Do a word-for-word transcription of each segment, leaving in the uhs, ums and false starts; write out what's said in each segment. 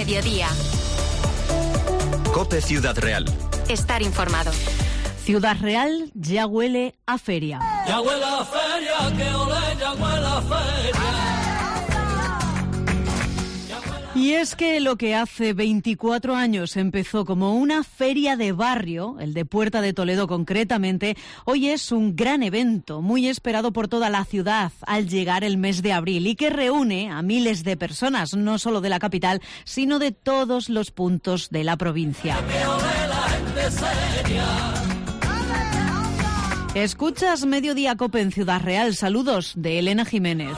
mediodía. COPE Ciudad Real. Estar informado. Ciudad Real ya huele a feria. Ya huele a feria, que ole, ya huele a feria. Y es que lo que hace veinticuatro años empezó como una feria de barrio, el de Puerta de Toledo concretamente, hoy es un gran evento muy esperado por toda la ciudad al llegar el mes de abril y que reúne a miles de personas, no solo de la capital, sino de todos los puntos de la provincia. Escuchas Mediodía Cope en Ciudad Real. Saludos de Elena Jiménez.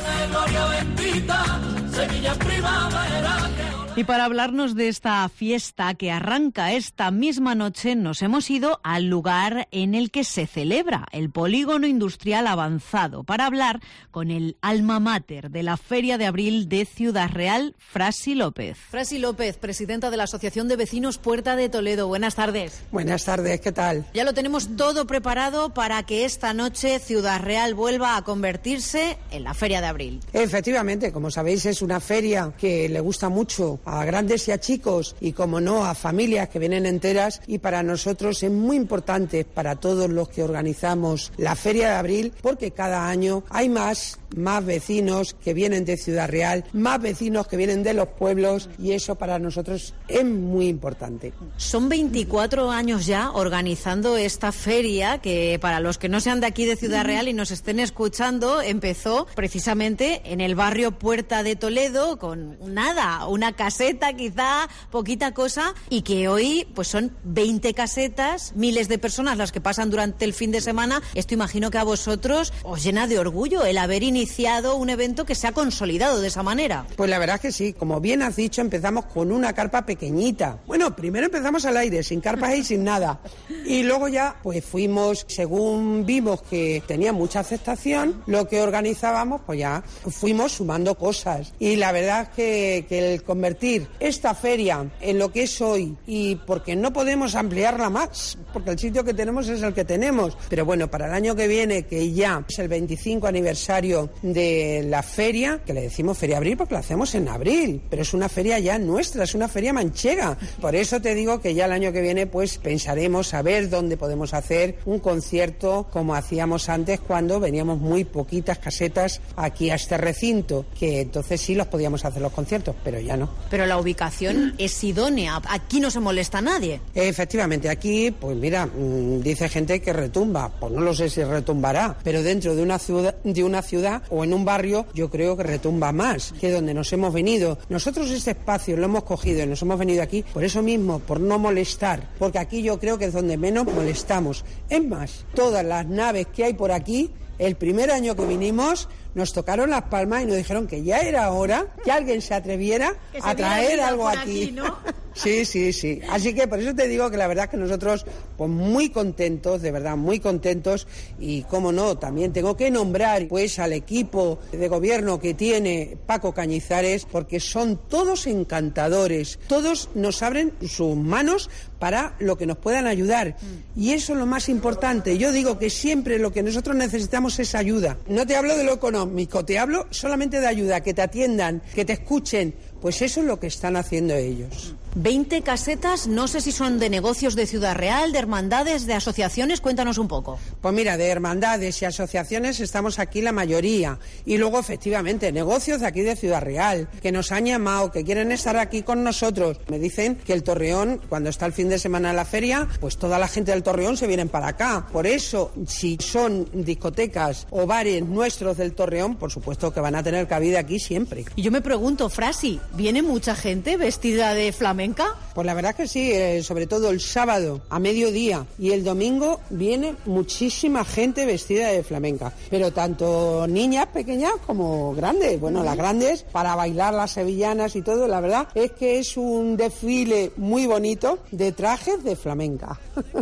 Y para hablarnos de esta fiesta que arranca esta misma noche, nos hemos ido al lugar en el que se celebra, el Polígono Industrial Avanzado, para hablar con el alma mater de la Feria de Abril de Ciudad Real, Frasi López. Frasi López, presidenta de la Asociación de Vecinos Puerta de Toledo. Buenas tardes. Buenas tardes, ¿qué tal? Ya lo tenemos todo preparado para que esta noche Ciudad Real vuelva a convertirse en la Feria de Abril. Efectivamente, como sabéis, es una feria que le gusta mucho a grandes y a chicos y, como no, a familias que vienen enteras, y para nosotros es muy importante, para todos los que organizamos la Feria de Abril, porque cada año hay más, más vecinos que vienen de Ciudad Real, más vecinos que vienen de los pueblos, y eso para nosotros es muy importante. Son veinticuatro años ya organizando esta feria que, para los que no sean de aquí de Ciudad Real y nos estén escuchando, empezó precisamente en el barrio Puerta de Toledo con nada, una caseta quizá, poquita cosa, y que hoy pues son veinte casetas, miles de personas las que pasan durante el fin de semana. Esto imagino que a vosotros os llena de orgullo el haber iniciado un evento que se ha consolidado de esa manera. Pues la verdad es que sí, como bien has dicho, empezamos con una carpa pequeñita. Bueno, primero empezamos al aire, sin carpas y sin nada, y luego ya pues fuimos, según vimos que tenía mucha aceptación lo que organizábamos, pues ya fuimos sumando cosas, y la verdad es que, que el convertir esta feria en lo que es hoy, y porque no podemos ampliarla más, porque el sitio que tenemos es el que tenemos, pero bueno, para el año que viene, que ya es el veinticinco aniversario de la feria, que le decimos Feria Abril porque la hacemos en abril, pero es una feria ya nuestra, es una feria manchega. Por eso te digo que ya el año que viene pues pensaremos a ver dónde podemos hacer un concierto como hacíamos antes, cuando veníamos muy poquitas casetas aquí a este recinto, que entonces sí los podíamos hacer los conciertos, pero ya no. Pero la ubicación es idónea, aquí no se molesta a nadie. Efectivamente, aquí, pues mira, mmm, dice gente que retumba, pues no lo sé si retumbará, pero dentro de una ciudad, de una ciudad o en un barrio, yo creo que retumba más que donde nos hemos venido. Nosotros este espacio lo hemos cogido y nos hemos venido aquí por eso mismo, por no molestar, porque aquí yo creo que es donde menos molestamos. Es más, todas las naves que hay por aquí, el primer año que vinimos, nos tocaron las palmas y nos dijeron que ya era hora que alguien se atreviera a traer algo aquí, aquí, ¿no? Sí, sí, sí. Así que por eso te digo que la verdad es que nosotros, pues muy contentos, de verdad, muy contentos, y cómo no, también tengo que nombrar pues al equipo de gobierno que tiene Paco Cañizares, porque son todos encantadores, todos nos abren sus manos para lo que nos puedan ayudar, y eso es lo más importante. Yo digo que siempre lo que nosotros necesitamos es ayuda. No te hablo de lo económico, te hablo solamente de ayuda, que te atiendan, que te escuchen. Pues eso es lo que están haciendo ellos. veinte casetas, no sé si son de negocios de Ciudad Real, de hermandades, de asociaciones, cuéntanos un poco. Pues mira, de hermandades y asociaciones estamos aquí la mayoría, y luego efectivamente negocios de aquí de Ciudad Real, que nos han llamado, que quieren estar aquí con nosotros. Me dicen que el Torreón, cuando está el fin de semana en la feria, pues toda la gente del Torreón se vienen para acá. Por eso, si son discotecas o bares nuestros del Torreón, por supuesto que van a tener cabida aquí siempre. Y yo me pregunto, Frasi, ¿viene mucha gente vestida de flamenca? Pues la verdad que sí, eh, sobre todo el sábado a mediodía y el domingo viene muchísima gente vestida de flamenca, pero tanto niñas pequeñas como grandes. Bueno, las grandes para bailar las sevillanas y todo. La verdad es que es un desfile muy bonito de trajes de flamenca.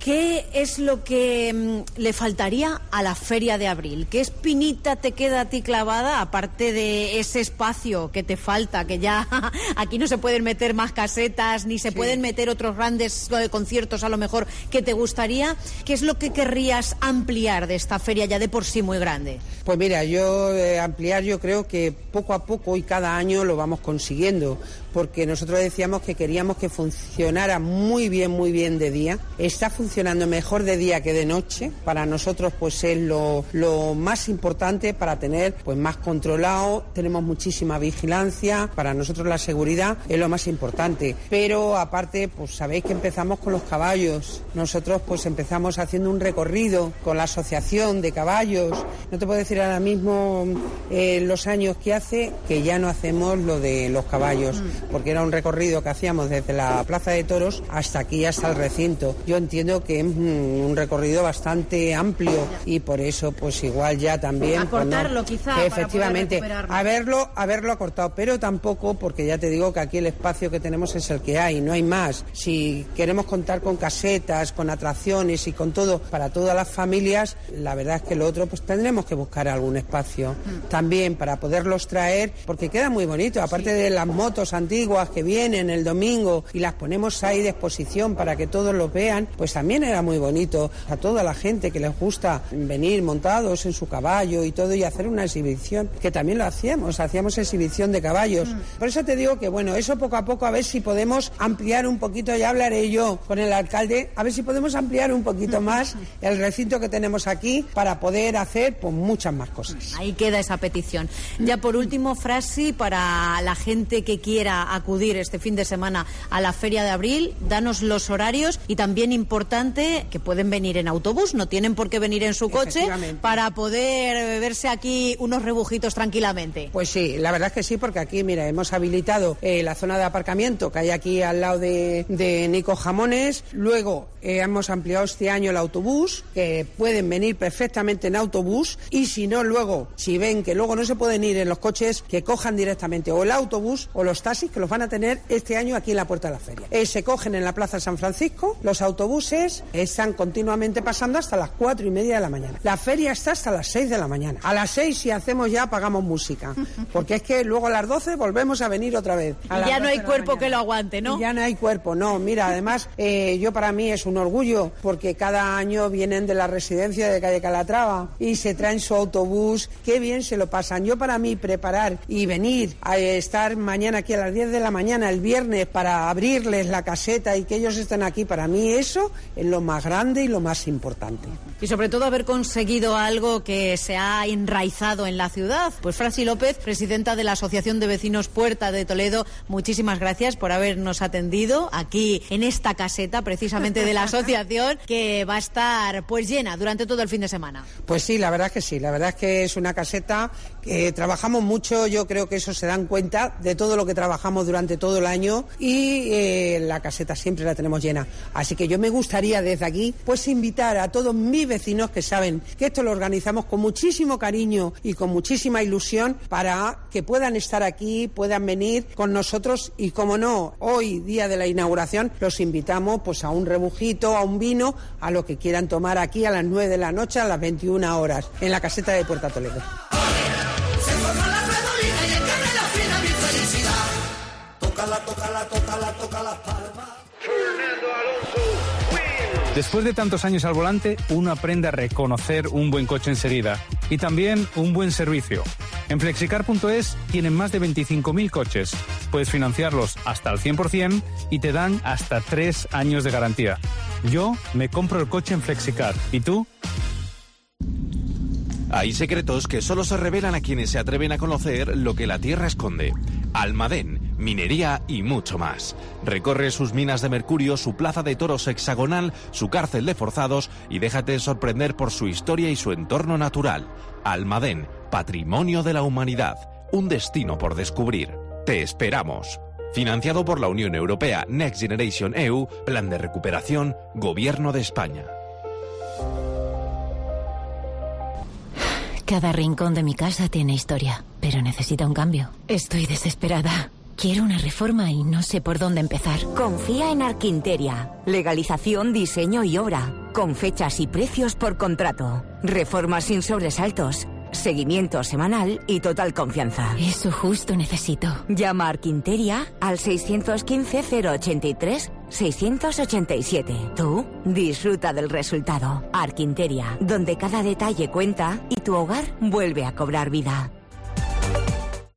¿qué es lo que mmm, le faltaría a la Feria de Abril? ¿Qué espinita te queda a ti clavada, aparte de ese espacio que te falta, que ya aquí no se pueden meter más casetas, ni se sí. pueden meter otros grandes eh, conciertos a lo mejor que te gustaría? ¿Qué es lo que querrías ampliar de esta feria ya de por sí muy grande? Pues mira, yo eh, ampliar yo creo que poco a poco y cada año lo vamos consiguiendo, porque nosotros decíamos que queríamos que funcionara muy bien, muy bien de día. Está funcionando mejor de día que de noche. Para nosotros pues es lo, lo más importante para tener pues más controlado. Tenemos muchísima vigilancia. Para nosotros la seguridad es lo más importante. Pero aparte, pues sabéis que empezamos con los caballos. Nosotros pues empezamos haciendo un recorrido con la asociación de caballos. No te puedo decir ahora mismo eh, los años que hace que ya no hacemos lo de los caballos. Mm. Porque era un recorrido que hacíamos desde la Plaza de Toros hasta aquí, hasta el recinto. Yo entiendo que es un recorrido bastante amplio y por eso pues igual ya también... Acortarlo pues, no, quizá, efectivamente, para haberlo, haberlo acortado, pero tampoco porque ya te digo que aquí el espacio que tenemos es el que hay, no hay más. Si queremos contar con casetas, con atracciones y con todo para todas las familias, la verdad es que lo otro pues tendremos que buscar algún espacio mm. también para poderlos traer, porque queda muy bonito, aparte sí. de las motos antiguas que vienen el domingo y las ponemos ahí de exposición para que todos los vean, pues también era muy bonito a toda la gente que les gusta venir montados en su caballo y todo y hacer una exhibición, que también lo hacíamos, hacíamos exhibición de caballos. Mm. Por eso te digo que bueno, eso poco a poco a ver si podemos ampliar un poquito, ya hablaré yo con el alcalde, a ver si podemos ampliar un poquito más el recinto que tenemos aquí para poder hacer pues muchas más cosas. Ahí queda esa petición. Ya por último, Frasi, para la gente que quiera acudir este fin de semana a la Feria de Abril, danos los horarios y también importante que pueden venir en autobús, no tienen por qué venir en su coche para poder verse aquí unos rebujitos tranquilamente. Pues sí, la verdad es que sí, porque aquí, mira, hemos habilitado eh, la zona de aparcamiento que hay aquí al lado de, de Nico Jamones, luego eh, hemos ampliado este año el autobús, que pueden venir perfectamente en autobús y si no, luego, si ven que luego no se pueden ir en los coches, que cojan directamente o el autobús o los taxis que los van a tener este año aquí en la puerta de la feria. Eh, se cogen en la Plaza San Francisco, los autobuses están continuamente pasando hasta las cuatro y media de la mañana. La feria está hasta las seis de la mañana. A las seis, si hacemos ya, pagamos música, porque es que luego a las doce volvemos a venir otra vez. Y ya no hay cuerpo que lo aguante, ¿no? Y ya no hay cuerpo, no. Mira, además, eh, yo para mí es un orgullo, porque cada año vienen de la residencia de calle Calatrava y se traen su autobús, qué bien se lo pasan. Yo para mí preparar y venir a estar mañana aquí a las diez de la mañana, el viernes, para abrirles la caseta y que ellos estén aquí, para mí eso es lo más grande y lo más importante. Y sobre todo haber conseguido algo que se ha enraizado en la ciudad. Pues Frasi López, presidenta de la Asociación de Vecinos Puerta de Toledo, muchísimas gracias por habernos atendido aquí en esta caseta precisamente de la asociación, que va a estar pues llena durante todo el fin de semana. Pues sí, la verdad es que sí, la verdad es que es una caseta que trabajamos mucho, yo creo que eso se dan cuenta de todo lo que trabajamos durante todo el año y eh, la caseta siempre la tenemos llena. Así que yo me gustaría desde aquí pues invitar a todos mis vecinos que saben que esto lo organizamos con muchísimo cariño y con muchísima ilusión para que puedan estar aquí, puedan venir con nosotros y, como no, hoy, día de la inauguración, los invitamos pues a un rebujito, a un vino, a lo que quieran tomar aquí a las nueve de la noche, a las veintiuna horas, en la caseta de Puerta Toledo. Después de tantos años al volante, uno aprende a reconocer un buen coche enseguida y también un buen servicio. En Flexicar punto es tienen más de veinticinco mil coches. Puedes financiarlos hasta el cien por ciento y te dan hasta tres años de garantía. Yo me compro el coche en Flexicar. ¿Y tú? Hay secretos que solo se revelan a quienes se atreven a conocer lo que la tierra esconde. Almadén, minería y mucho más. Recorre sus minas de mercurio, su plaza de toros hexagonal, su cárcel de forzados y déjate sorprender por su historia y su entorno natural. Almadén, patrimonio de la humanidad, un destino por descubrir. Te esperamos. Financiado por la Unión Europea, Next Generation E U, Plan de Recuperación, Gobierno de España. Cada rincón de mi casa tiene historia, pero necesita un cambio. Estoy desesperada. Quiero una reforma y no sé por dónde empezar. Confía en Arquinteria. Legalización, diseño y obra. Con fechas y precios por contrato. Reformas sin sobresaltos. Seguimiento semanal y total confianza. Eso justo necesito. Llama a Arquinteria al seiscientos quince cero ochenta y tres seiscientos ochenta y siete. Tú disfruta del resultado. Arquinteria, donde cada detalle cuenta y tu hogar vuelve a cobrar vida.